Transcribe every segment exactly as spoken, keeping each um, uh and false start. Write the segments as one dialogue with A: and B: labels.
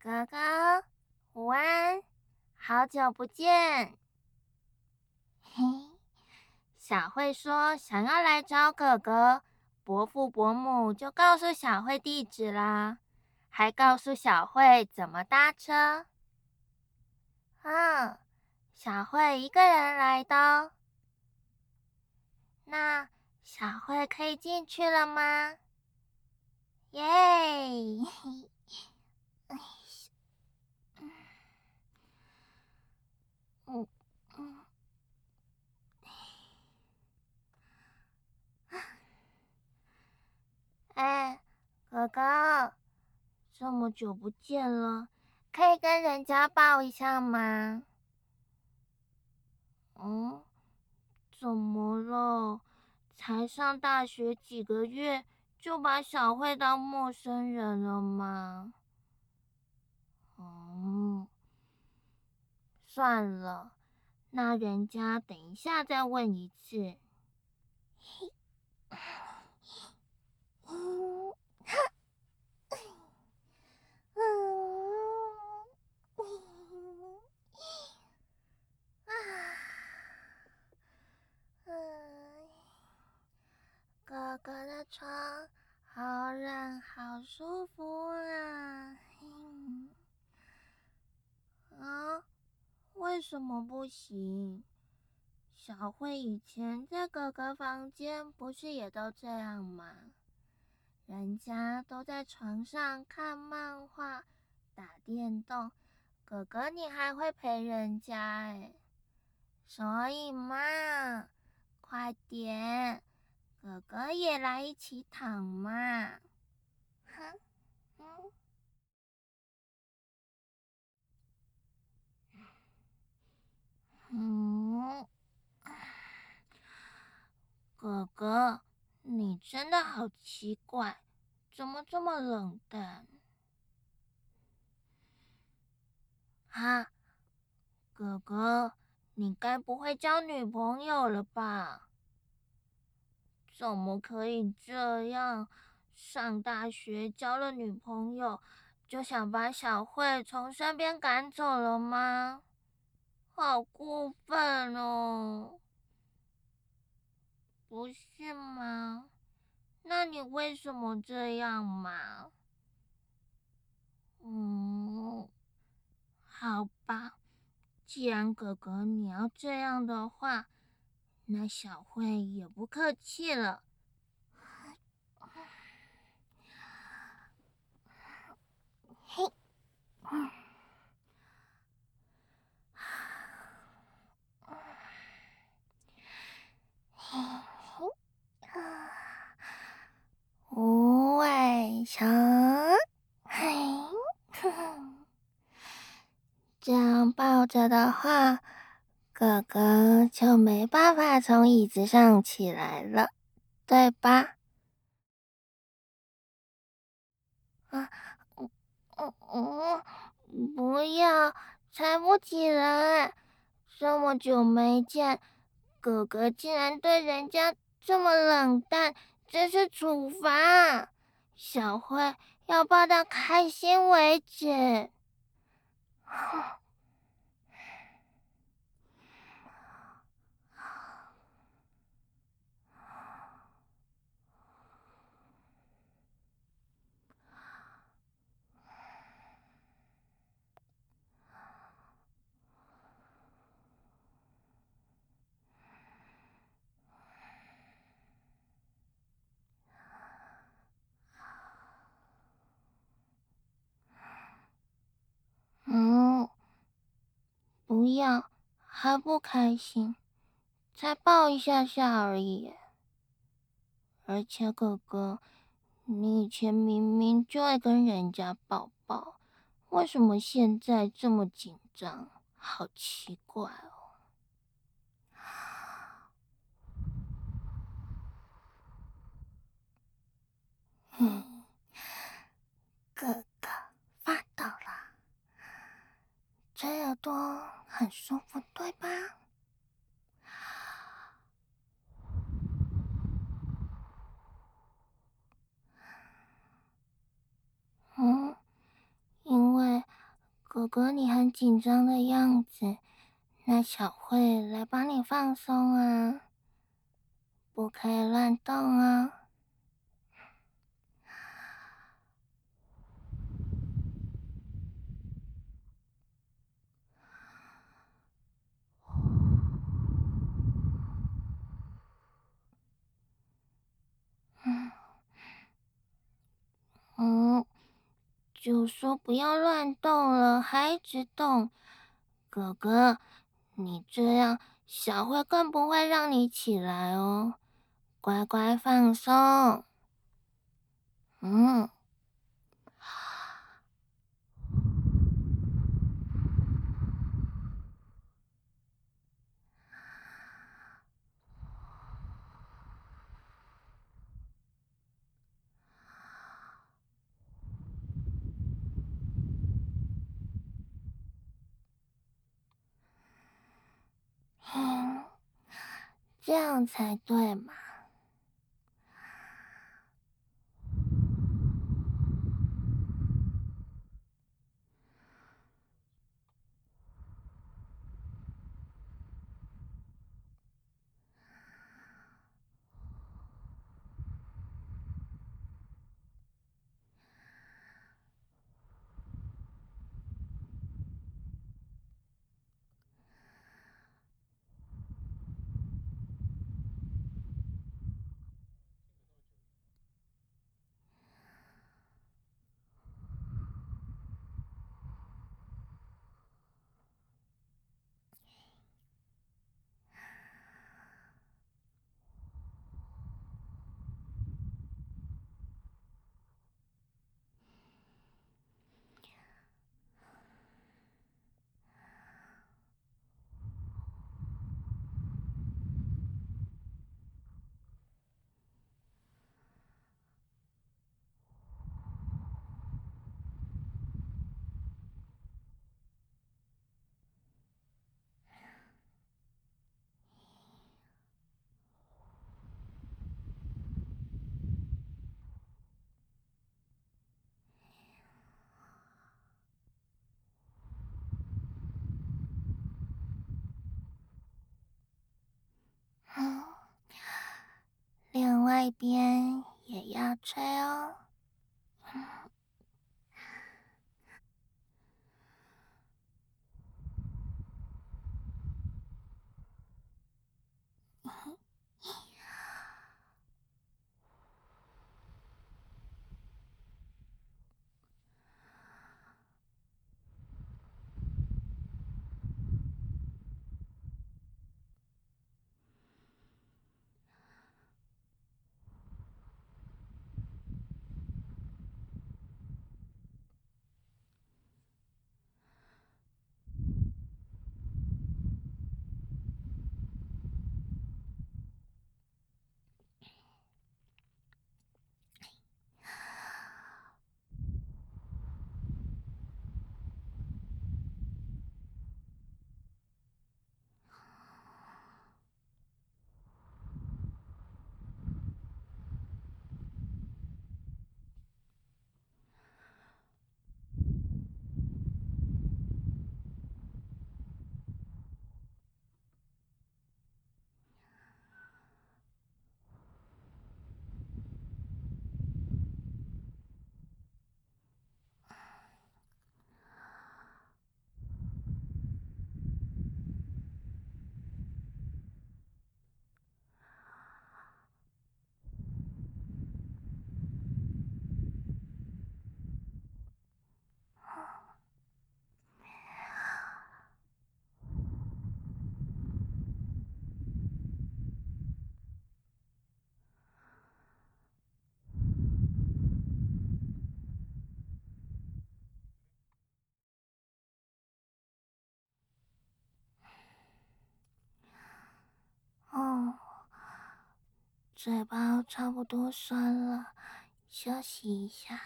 A: 哥哥，午安，好久不见。嘿，小慧说想要来找哥哥，伯父伯母就告诉小慧地址啦，还告诉小慧怎么搭车。嗯，小慧一个人来的哦。那小慧可以进去了吗？耶！嗯嗯。哎，哥哥，这么久不见了，可以跟人家抱一下吗？嗯，怎么了？才上大学几个月，就把小慧当陌生人了吗？嗯，算了，那人家等一下再问一次。嗯嗯，哥哥的床好软，好舒服啊！啊，为什么不行？小慧以前在哥哥房间不是也都这样吗？人家都在床上看漫画、打电动，哥哥你还会陪人家哎，所以嘛，快点，哥哥也来一起躺嘛。哼，嗯嗯，哥哥，你真的好奇怪，怎么这么冷淡？哈，哥哥，你该不会交女朋友了吧？怎么可以这样？上大学交了女朋友，就想把小慧从身边赶走了吗？好过分哦，不是吗？那你为什么这样嘛？嗯，好吧，既然哥哥你要这样的话，那小慧也不客气了。嘿，嘿嘿，无尾熊，嘿，这样抱着的话，哥哥就没办法从椅子上起来了，对吧？啊，嗯嗯嗯，不要，才不起来！这么久没见，哥哥竟然对人家这么冷淡，这是处罚。小慧要抱到开心为止。嗯，不要，还不开心，才抱一下下而已。而且哥哥，你以前明明就爱跟人家抱抱，为什么现在这么紧张？好奇怪哦。嗯，哥哥发抖了，这耳朵很舒服，对吧？嗯，因为哥哥，你很紧张的样子，那小慧来帮你放松啊，不可以乱动哦。嗯嗯，就说不要乱动了，还一直动，哥哥，你这样小慧更不会让你起来哦，乖乖放松。嗯。嗯，这样才对嘛。嗯，另外一边也要吹哦。哦，嘴巴差不多酸了，休息一下。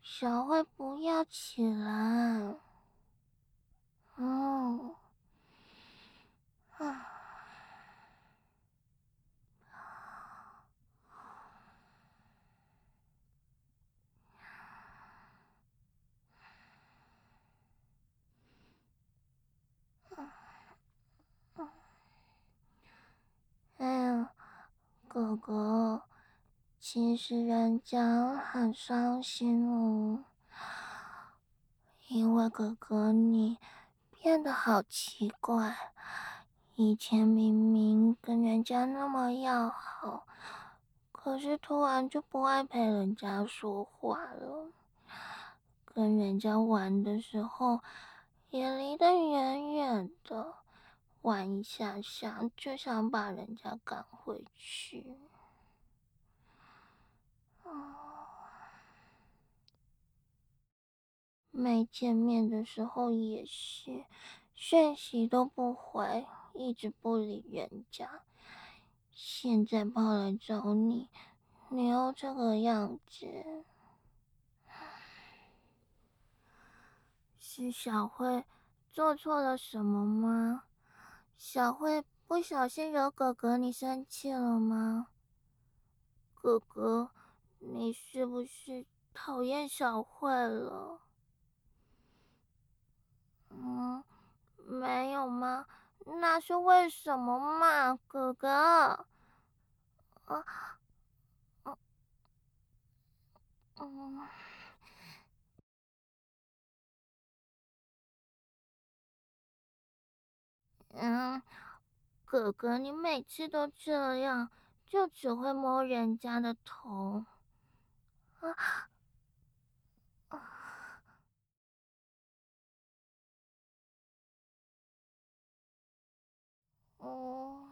A: 小慧不要起来。哦，啊，哎呀，哥哥，其实人家很伤心哦，因为哥哥你变得好奇怪，以前明明跟人家那么要好，可是突然就不爱陪人家说话了，跟人家玩的时候也离得远远的，玩一下下就想把人家赶回去。没见面的时候也是，讯息都不回，一直不理人家。现在跑来找你，你又这个样子，是小慧做错了什么吗？小慧不小心惹哥哥你生气了吗？哥哥，你是不是讨厌小慧了？嗯，没有吗？那是为什么嘛，哥哥？啊，嗯嗯，哥哥，你每次都这样，就只会摸人家的头。啊哦，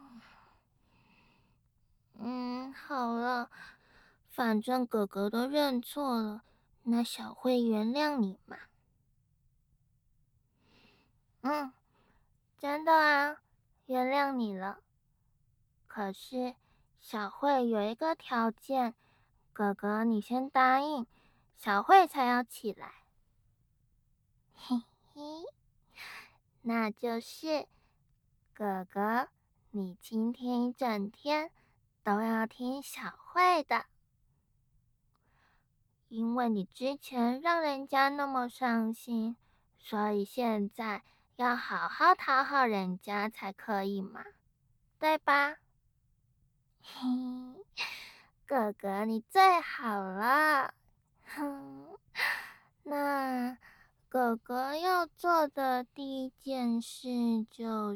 A: 嗯，好了，反正哥哥都认错了，那小慧原谅你嘛。嗯，真的啊，原谅你了。可是小慧有一个条件，哥哥你先答应，小慧才要起来。嘿嘿，那就是哥哥，你今天一整天都要听小慧的，因为你之前让人家那么伤心，所以现在要好好讨好人家才可以嘛，对吧？嘿，哥哥你最好了。哼，那哥哥要做的第一件事就是，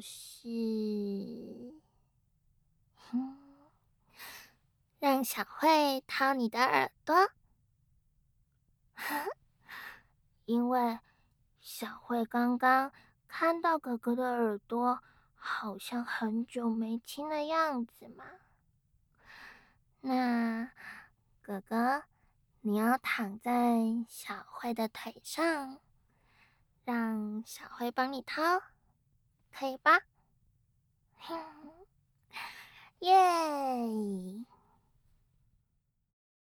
A: 哼，让小慧掏你的耳朵，因为小慧刚刚看到哥哥的耳朵好像很久没亲的样子嘛。那哥哥，你要躺在小慧的腿上，让小慧帮你掏，可以吧？